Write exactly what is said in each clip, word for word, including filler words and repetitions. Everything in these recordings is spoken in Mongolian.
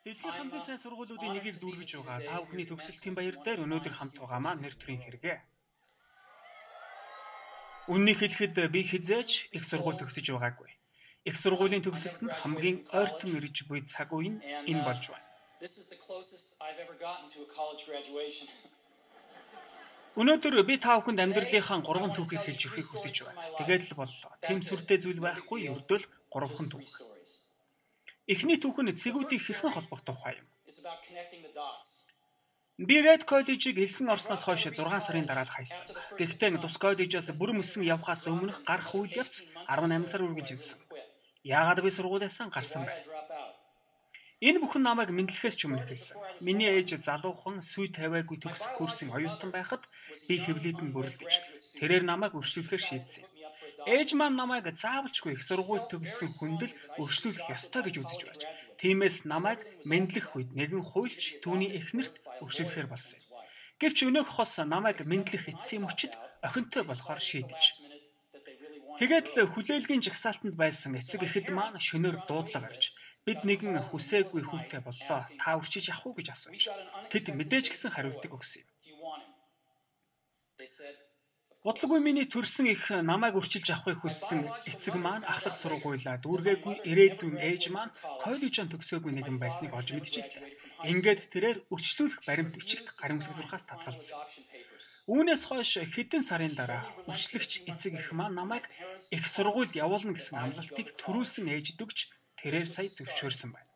Дэлхийн хамгийн сайн сургуулиудын нэгийг дүүргэж байгаа та бүхний төгсөлтийн баяр дээр өнөөдөр хамт байгаамаа нэр төрийн хэрэгэ. Үннийг хэлэхэд би хизээж их сургууль төгсөж байгаагүй. Их сургуулийн төгсөлтөнд хамгийн ойртон ирж буй цаг үе нь энэ болж байна. Өнөөдөр би та бүхэнд амьдралынхаа гурван түүхийг хэлж өгөхийг хүсэж байна. Тэгээд л боллоо. Тэм сүртэй зүйл байхгүй, ердөө л гурван түүх. Эхний түүх нь цэгүүдийн хэрхэн холбох тухай юм. Би Red College-ийг элсэн орсноос хойш зургаан сарын дараа л хайсан. Гэхдээ тус коллежоос бүрэн мөсөн явхаас өмнөх гарах үйл явц арван найман сар үргэлжилсэн. Яагаад би сургуулиасаа гарсан бэ? Энэ бүхэн намайг мэдлэхээс ч өмнө хэлсэн. Миний ээж залуухан сүй тавиагүй төгсөх курсын оюутан байхад би хэвлэлд нь бүрэлдэж тэрээр намайг өршүүлэхээр шийдсэн. Ээж маань намайг заавалчгүй их сургууль төгссөн хүндэл өршлүүлэх ёстой гэж үзэж байж. Тиймээс намайг мэдлэх үед нэгэн хуйлч түүний эхнэрт өршүүлэхээр болсон юм. Гэвч өнөөх хос намайг мэдлэх эцсийн мөчид охинтой болохоор шийдэж. Тэгээд л хүлээлгийн жагсаалтанд байсан эцэг эхэд маань шөнөөр дуудлага авч бид нэгэн хүсээгүй хүүтэй боллоо. Та үрчиж явах уу гэж асууж. Тэд мэдээж гисэн хариултыг өгсөн юм. Бодлогоо миний төрсөн их намайг үрчилж авахыг хүссэн эцэг маань ахлах сургуулаа дүүргээгүй ирээдүйн ээж маань коллежон төгсөөгүй нэгэн байсныг олж мэдчихлээ. Ингээд тэрээр үрчлүүлэх баримт бичигт гарын үсэг сурхаас татгалзсан. Үүнээс хойш хэдэн сарын дараа үрчлэгч эцэг эх маань намайг их сургуульд явуулна гэсэн амлалтыг төрүүлсэн ээжд өгч тэрээр сая зөвшөөрсөн байна.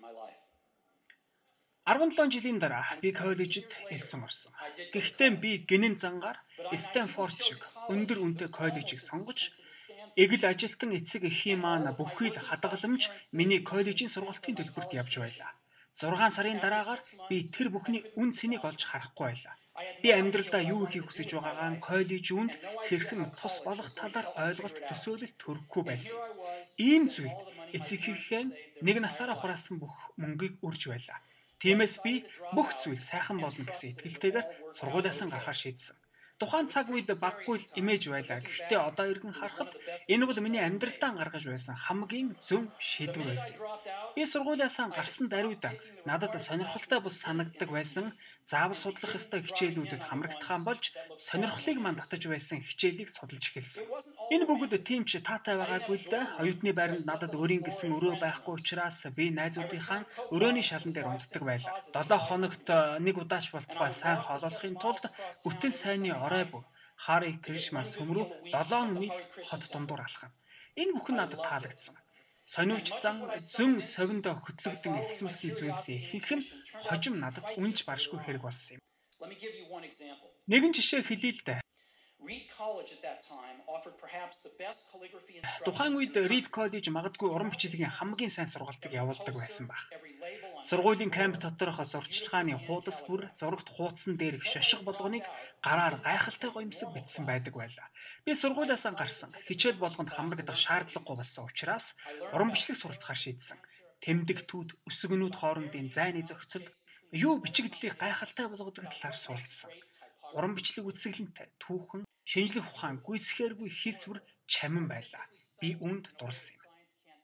арван долоон жилийн дараа би коллежид элсэн орсон. Гэхдээ би гинэн зангаар Стэнфорд шиг өндөр үнэтэй коллежийг сонгож, эгэл ажилтан эцэг эхийн маань бүхий л хадгаламж миний коллежийн сургалтын төлбөрт явж байлаа. зургаан сарын дараагаар би тэр бүхний үн цэнийг олж харахгүй байлаа. Би амьдралдаа юу хийх хүсэж байгаагаа коллеж үүнд хэрхэн тус болох талаар ойлголт төсөөлөлт төрөхгүй байсан. Ийм зүйл эцэгхийн нэг насаараа хураасан бүх мөнгийг үрж байлаа. Тиймээс би бүх зүйл сайхан болно гэсэн итгэлтэйгээр сургуулиасаа гарахаар шийдсэн. Тухайн цаг үед баггүй л имэж байлаа. Гэхдээ одоо иргэн харахад энэ бол миний амьдралдаа гаргаж байсан хамгийн зөв шийдвэр байсан. Би сургуулиасаа гарсан даруйдаа надад сонирхолтой бус санагддаг байсан заавал судлах ёстой хичээлүүдэд хамрагдахаан болж сонирхлыг мань татаж байсан хичээлийг судалж эхэлсэн. Энэ бүгд тийм ч таатай байгаагүй л да. Оюутны байранд надад өөрийн гэсэн өрөө байхгүй учраас би найзуудынхаа өрөөний шалан дээр унтдаг байлаа. долоо хоногт нэг удаач болтугай сайн хооллохын тулд бүтэн сайнны орой бүр Хари Кришмас хөмрөө долоон миль хот дундуур алхав. Энэ бүхэн надад таалагдсан. Сониуч зан зөн совиндоо хөтлөгдөн эхлүүлсэн зүйлсийн ихэнх нь хожим надад үнж баршгүй хэрэг болсон юм. Нэгэн жишээ хэлье л дээ. Тухайн үед Reed College магадгүй уран бичлэгийн хамгийн сайн сургалтыг явуулдаг байсан баг. Сургуулийн камп доторх зурчлагын хуудас бүр зурагт хуудсан дээрх шошго болгоныг гараар гайхалтай гоёмсог бичсэн байдаг байлаа. Би сургуулиасаа гарсан. Хичээл болгонд хамрагдах шаардлагагүй болсон учраас уран бичлэг суралцахаар шийдсэн. Тэмдэгтүүд, өсгөнүүд хоорондын зайны зохицол, юу бичигдлийг гайхалтай болгодог талаар суралцсан. Уран бичлэг үсгэлэнтэй, түүхэн, шинжлэх ухаан, гүйцэхээргүй хийсвэр чамин байлаа. Би үүнд дурсан юм.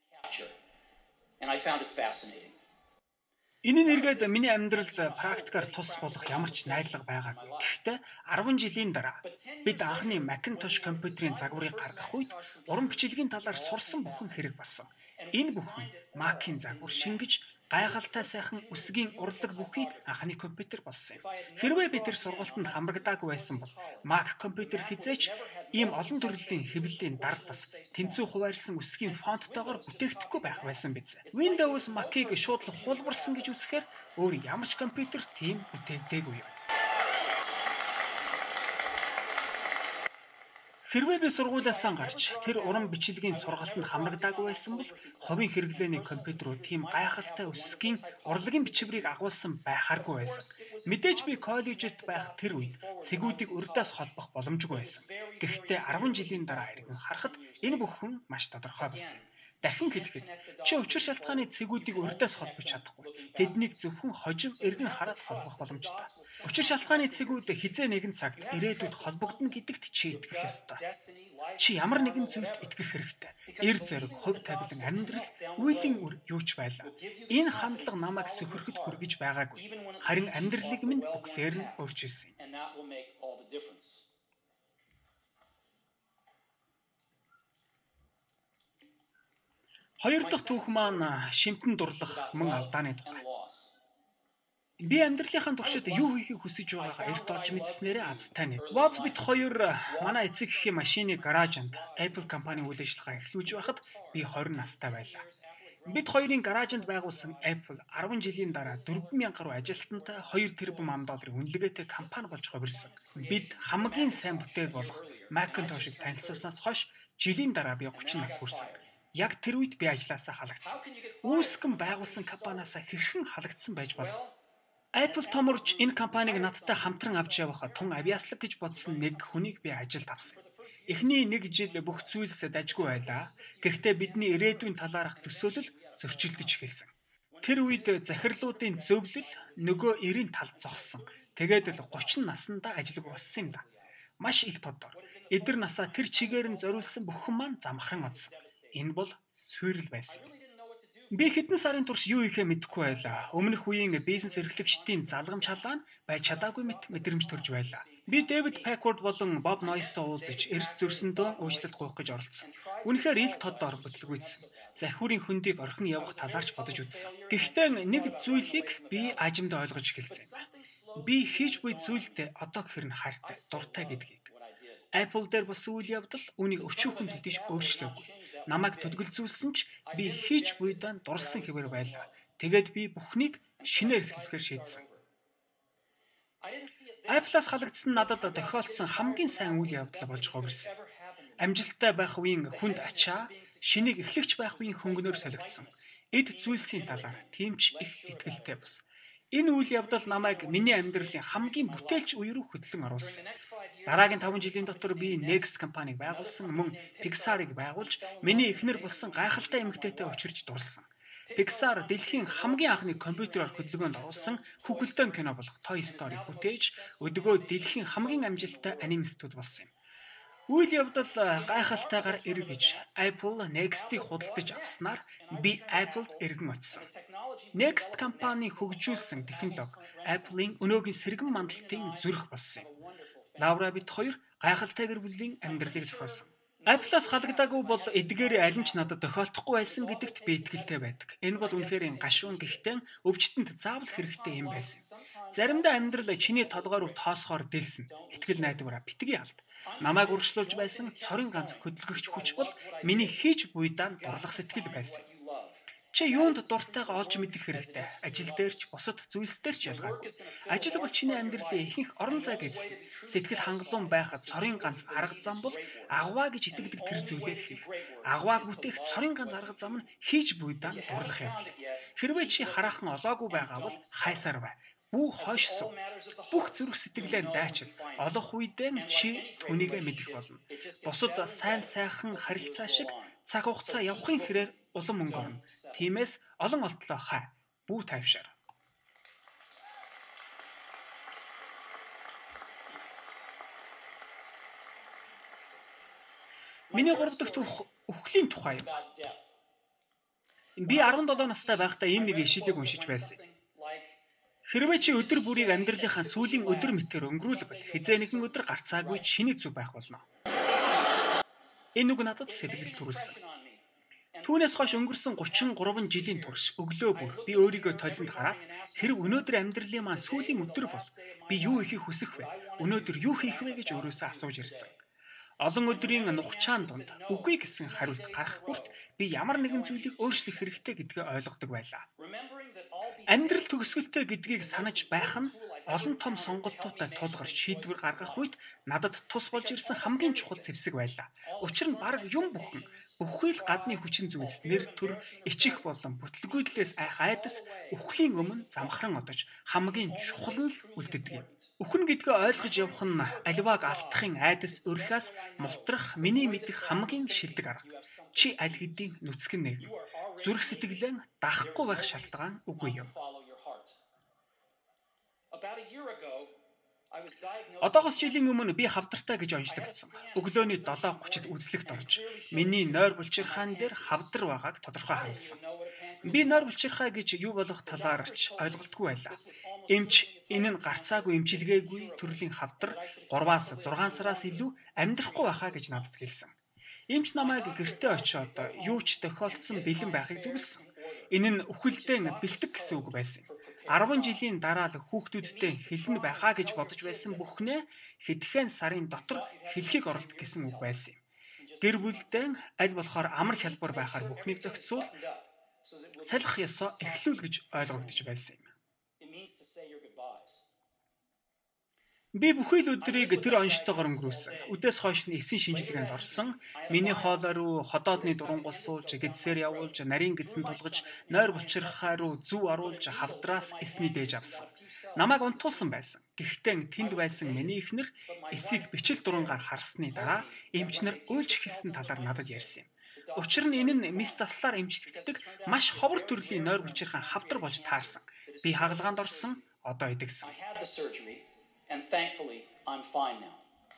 Энэ нэргээд миний амьдралд практикаар тус болох ямар ч найдлага байгаагүй. Гэхдээ арван жилийн дараа бид анхны Macintosh компьютерийн загварыг гаргах үед уран бичлэгийн талаар сурсан бүхэн хэрэг болсон. Энэ бүхэн Mac-ийн загвар шингэж гайхалтай сайхан үсгийн урлаг бүхий анхны компьютер болсон юм. Хэрвээ бид тэр сургалтанд хамрагдаагүй байсан бол Mac компьютер хизээч ийм олон төрлийн хэвлэлийн дардас тэнцүү хуваарлсан үсгийн фонттойгоор бүтээхдэггүй байх байсан биз. Windows Mac-ыг шууд хулбарсан гэж үзэхээр өөр ямар ч компьютер тийм бүтээгдээгүй юм. Хэрвээ би сургуулиасаа гарч тэр уран бичлэгийн сургалтанд хамрагдаагүй байсан бол ховын хэрэглээний компьютерууд тийм гайхалтай өсгийн урлагийн бичвэрийг агуулсан байхааргүй байсан. Мэдээж би коллежид байх тэр үед цэгүүдийг урдаас холбох боломжгүй байсан. Гэхдээ арван жилийн дараа иргэн харахад энэ бүхэн маш тодорхой болсон. Дахин хэлэхэд чи учир шалтгааны цэгүүдийг урьдаас холбож чадахгүй. Тэднийг зөвхөн хожим эргэн хараад холбох боломжтой. Учир шалтгааны цэгүүд хизээ нэгэн цагт ирээдүйд холбогдно гэдэгт чи итгэх ёстой. Чи ямар нэгэн зүйлд итгэх хэрэгтэй. Эр зориг, хувь тавилан, амьдрал, үеийн үр юу ч байлаа. Энэ хандлага намайг сөхөрөхөд хүргэж байгаагүй. Харин амьдралыг минь бүхлээр нь өөрчилсөн юм. Хоёр дахь түүх маань шимтэн дурлах мөн алдааны тухай. Би амьдралынхаа туршид юу хийхийг хүсэж байгаагаа эрт олж мэдснээрээ азтай нэг. Воц бит хоёр манай эцэг эхийн машины гаражинд Apple компани үйл ажиллагаа эхлүүлж байхад би хорин настай байлаа. Бид хоёрын гаражинд байгуулсан Apple арван жилийн дараа дөрвөн мянган гаруй ажилтнтай хоёр тэрбум ам долларын үнэлгээтэй компани болж хувирсан. Бид хамгийн сайн бүтээл болох Macintosh-ыг танилцуулснаас хойш жилийн дараа би гучин нас хүрсэн. Яг тэр үед би ажилласаа халагдсан. Үүсгэн байгуулсан компаниасаа хэрхэн халагдсан байж болох? Apple томорч энэ компаниг надтай хамтран авч явах тун авьяаслаг гэж бодсон нэг хүнийг би ажилд авсан. Эхний нэг жил бүх зүйлс дажгүй байлаа. Гэхдээ бидний ирээдүйн талаарх төсөөлөл зөрчилдөж эхэлсэн. Тэр үед захирлуудын зөвлөл нөгөө эрийн талд зогссон. Тэгээд л гучин наснда ажилд болсон юм да. Маш их тодор. Эдэр насаа тэр чигээр нь зориулсан бүхэн маань замхан одсон. Энэ бол суурил байсан. Би хэдэн сарын турш юу ихэ мэдэхгүй байлаа. Өмнөх үеийн бизнес эрхлэгчдийн залгамж халаан байж чадаагүй мэт мэдрэмж төрж байлаа. Би Дэвид Пакворд болон Боб Нойстой уулзаж эрс зөрсөндөө уучлалт гуйх гэж оролдсон. Үнэхээр ил тодор бүтлгүйцсэн. Захиурын хөндийг орхин явах талаарч бодож үзсэн. Гэхдээ нэг зүйлийг би ажимдаа ойлгож эхэлсэн юм. Би хийж буй зүйлдээ одоо гэхэр нь хайртай, дуртай гэдгийг. Apple дээр болсон үйл явдал үүнийг өчүүхэн төдийш өөрчлөөгүй. Намайг төдгөлзүүлсэн ч би хийж буйдаа дурсан хэвээр байлаа. Тэгээд би бүхнийг шинээр эхлэхээр шийдсэн. Apple-аас халагдсан надад тохиолдсон хамгийн сайн үйл явдал болж хувирсан. Амжилттай байх үеийн хүнд ачаа, шинийг эхлэгч байх үеийн хөнгөнөөр солигдсон. Эд зүйлсийн талаар тийм ч их итгэлтэй бус. Энэ үйл явдал намайг миний амьдралын хамгийн бүтээлч үе рүү хөтлөн оруулсан. Дараагийн таван жилийн дотор би Next компаниг байгуулсан, мөн Pixar-ыг байгуулж, миний эхнэр болсон гайхалтай эмэгтэйтэй учирч дурсан. Pixar дэлхийн хамгийн анхны компьютероор хөдөлгөөнд оруулсан хүүхэлдэйн кино болох Toy Story бүтээж, өдгөө дэлхийн хамгийн амжилттай анime студи болсон юм. Үйл явдал гайхалтайгаар эргэж Apple Next-ийг худалдаж авснаар би Apple-д эргэн очсон. Next компани хөгжүүлсэн технологи Apple-ийн өнөөгийн сэргэн мандалтын зүрх болсон юм. Лаура бит хоёр гайхалтай гэр бүлийн амьдралыг зохиосон. Apple-аас халагдаагүй бол эдгээр аль нь ч надад тохиолдохгүй байсан гэдэгт би итгэлтэй байдаг. Энэ бол үнэхээр гашуун гихтэн өвчтөнд заавал хэрэгтэй юм байсан. Заримдаа амьдрал чиний толгой руу тоосхоор дэлсэн. Итгэл найдвараа битгий алд. Намайг үргэлжлүүлж байсан цорын ганц хөдөлгөгч хүч бол миний хийж буйдаан дурлах сэтгэл байсан. Чи юунд дуртайгаа олж мэдэх хэрэгтэй. Ажил дээр ч бусад зүйлс дээр ч ялгаагүй. Ажил бол чиний амьдралын ихэнх орон зай эзэн. Сэтгэл хангалуун байхад цорын ганц арга зам бол агваа гэж итгэдэг тэр зүйлээ хийх. Агвааг бүтээх цорын ганц арга зам нь хийж буйдаан дурлах юм. Хэрвээ чи хараахан олоогүй байгаа бол хайсаар бай. Бүх хойш суу. Бүх зүрх сэтгэлээ дайчил. Олох үедээ чи түүнийгээ мэдэх болно. Бусад сайн сайхан харилцаа шиг цаг хугацаа явахын хэрээр улам мөнгө орно. Тиймээс олон олтлоо хай. Бүү тайвшаар. Миний гурав дахь түүх өхлийн тухай юм. Би арван долоо настай байхдаа ийм нэг ишлэгийг уншиж байсан. Хэрвээ чи өдөр бүрийг амьдралынхаа сүүлийн өдөр мэтээр өнгөрүүлбэл хизээ нэгэн өдөр гарцаагүй чиний зүв байх болно. Энэ үг надад сэтгэл төрүүлсэн. Түүнээс хойш өнгөрсөн гучин гурван жилийн турш өглөө бүр би өөрийгөө толинд хараад хэрэг өнөөдөр амьдралын маань сүүлийн өдөр бол би юу ихийг хүсэх вэ? Өнөөдөр юу хийх вэ гэж өөрөөсөө асууж ирсэн. Олон өдрийн нухчаан дунд үгүй гэсэн хариулт гарах бүрт би ямар нэгэн зүйлийг өөрчлөх хэрэгтэй гэдгээ ойлгодог байлаа. Амьдрал төгсгөлтэй гэдгийг санаж байх нь олон том сонголтуудтай тулгарч шийдвэр гаргах үед надад тус болж ирсэн хамгийн чухал зэвсэг байлаа. Учир нь бараг юм бүхэн бүхий л гадны хүчин зүйлс нэр төр ичих болон бүтлгүйдлээс айх айдас үхлийн өмнө замхран одож хамгийн чухал нь үлддэг юм. Үхэн гэдгээ ойлгож явах нь аливааг алдахын айдас өрхөөс мултрах миний мэдих хамгийн шилдэг арга. Чи аль хэдийн нүцгэн нэгэн зүрх сэтгэлээ даахгүй байх шалтгаан үгүй юм. Одоогоос жилийн өмнө би хавдартай гэж онцлогдсон. Өглөөний долоо гуцид үзлэгт орж, миний нойр булчирхаан дээр хавдар байгааг тодорхой харуулсан. Би нойр булчирхаа гэж юу болох талаарч ойлголтгүй байлаа. Эмч энэ нь гарцаагүй эмчилгээгүй төрлийн хавдар гураваас зургаан сараас илүү амьдрахгүй байхаа гэж надад хэлсэн. Эмч намайг гэртээ очиод юу ч тохиолдсон бэлэн байхыг зөвлөсөн. Энэ нь үхэлдэн бэлтгэх гэсэн үг байсан. арван жилийн дараа л хүүхдүүдтэй хэлнэ байхаа гэж бодож байсан бүхнээ хэдхэн сарын дотор хэлхийг оролдох гэсэн үг байсан юм. Гэр бүлдээ аль болохоор амар хялбар байхаар бүхнийг зохицуул, салхих ёсоо эхлүүл гэж ойлгогдож байсан юм. Би бүхий л өдрийг тэр онцтойгоор өнгөрүүлсэн. Үдээс хойш нь эсийн шинжилгээнд орсон. Миний хоолой руу ходоодны дурунгуул суулж, гэдсээр явуулж, нарийн гэдсэн тулгаж, нойр булчирхаа руу зүв оруулж, хавдраас эсний дээж авсан. Намайг унтуулсан байсан. Гэхдээ тэнд байсан миний эхнэр эсийг бичил дурангаар харсны дараа эмч нар уйлж хэлсэн талаар надад ярьсан юм. Учир нь энэ нь мис заслаар эмчлэгддэг маш ховор төрлийн нойр булчирхаан хавдар болж таарсан. Би хагалгаанд орсон, одоо идэгсэн. And thankfully, I'm fine now.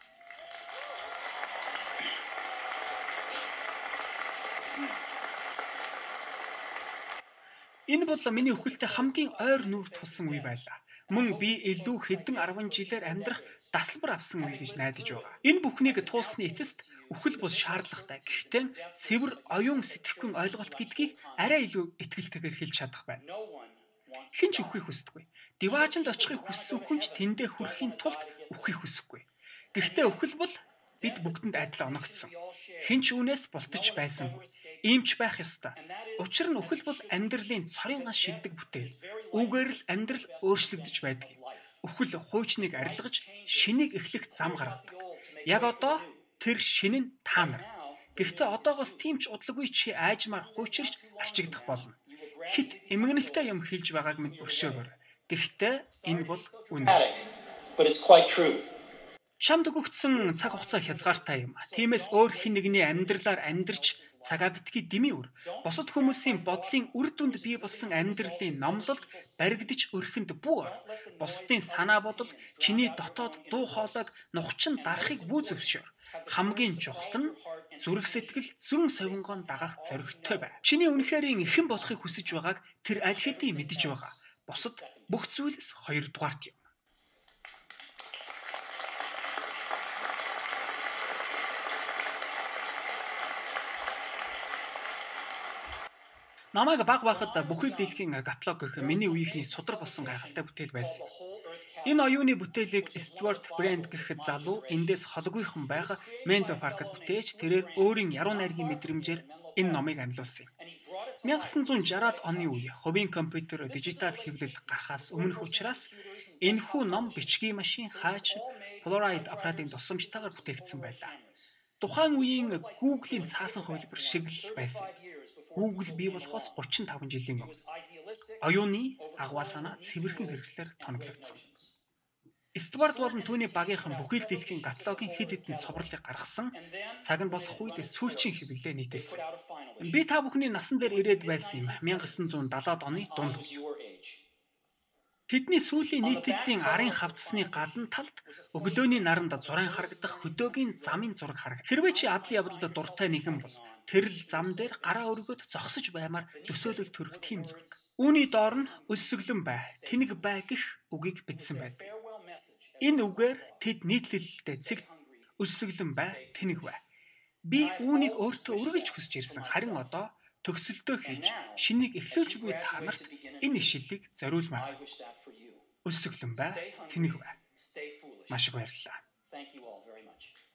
Энэ бол миний өхөлтэй хамгийн ойр нүрд тулсан үе байлаа. Мөн би илүү хэдэн арван жилээр амьдрах дасалбар авсан үе гэж найдаж байгаа. Энэ бүхнийг туулсны эцэст үхэл бол шаардлагатай. Гэхдээ цэвэр оюун сэтгэхүйн ойлголт гэдгийг арай илүү итгэлтэйгээр хэлж чадах байна. Хэн ч үххийг хүсдэггүй. Диваажинд очихыг хүссэн хүн ч тэндээ хүрэхийн тулд үххийг хүсэхгүй. Гэхдээ үхэл бол бид бүгдэнд адил оногдсон. Хэн ч үүнээс бултаж байсангүй. Иймч байх ёстой. Учир нь үхэл бол амьдралын цорын гас шилдэг бүтээл. Үүгээр л амьдрал өөрчлөгдөж байдаг. Үхэл хуучныг арилгаж, шинийг эхлэх зам гаргадаг. Яг одоо тэр шинэ нь та нар. Гэхдээ одоогоос тийм ч удалгүй чи айжмаар хуучирч арчигдах болно. Хит эмгэнэлтэй юм хэлж байгааг минь өршөөгөр. Гэхдээ энэ бол үнэ. But it's quite true. Чамд өгөгдсөн цаг хугацаа хязгаартай юм. Тиймээс өөр хэн нэгний амьдралаар амьдарч цагаа битгий дэмий үр. Бусад хүмүүсийн бодлын үр дүнд бий болсон амьдралын номлолд баригдаж өрхөнд бүү. Бусдын санаа бодол чиний дотоод дуу хоолойг нухчин дарахыг бүү зөвшөөр. Хамгийн чухал нь зүрх сэтгэл зүүн совингоон дагах зоригтой бай. Чиний үнэхэрийн эхэн болохыг хүсэж байгааг тэр аль хэдийн мэдэж байгаа. Бусад бүх зүйлс хоёрдугаарт юм. Намайг баг байхад бүхий дэлхийн каталог гэх миний үеийнхний судар болсон гайхалтай бүтээл байсан. Энэ оюуны бүтээлийг Стюарт Брэнд гэх залуу эндээс холгүйхан байх Менло паркт бүтээж тэрээр өөрийн яруу найргийн мэдрэмжээр энэ номыг амьлуулсан юм. мянга засан зуун шараад оны үе хувийн компьютер дижитал хэвлэл гарахаас өмнөх учраас энэхүү ном бичгийн машин хаач Polaroid аппаратын тусламжтайгаар бүтээгдсэн байлаа. Тухайн үеийн Google-ийн цаасан хувилбар шиг л байсан. Google бий болохоос гучин таван жилийн өмнө оюуны агуу санаа цэвэрхэн хэрэгслэр тоноглогдсон. Стюарт болон түүний багийнхан бүхий л дэлхийн каталогийн хэд хэдэн цовруулыг гаргасан. Цаг нь болох үед сүүлчийн хэвлэлээ нийтээсэн. Би та бүхний насан дээр ирээд байсан юм. мянга засан зуун далаад оны дунд. Тэдний сүүлийн нийтлэлийн арын хавдсны гадна талд өглөөний наранд зураг харагдах хөдөөгийн замын зураг харагд. Хэрвээ чи адлын явдалд дуртай нэгэн бол тэрл зам дээр гараа өргөд зогсож баймаар төсөөлөл төрөх тийм зураг. Үүний доор нь өлсөглөн бай, тэнэг бай гэх үгийг бичсэн байдаг. Энэ үгээр тэд нийтлэлтэй цэг өлсөглөн бай, тэнэг бай. Би үүнийг өөртөө үргэлж хүсэж ирсэн. Харин одоо төгсөлтөө хийж шинийг эхлүүлж буй та нарт энэ ишлэлийг зориулмаар. Өлсөглөн бай, тэнэг бай. Маш их баярлалаа. Thank you all very much.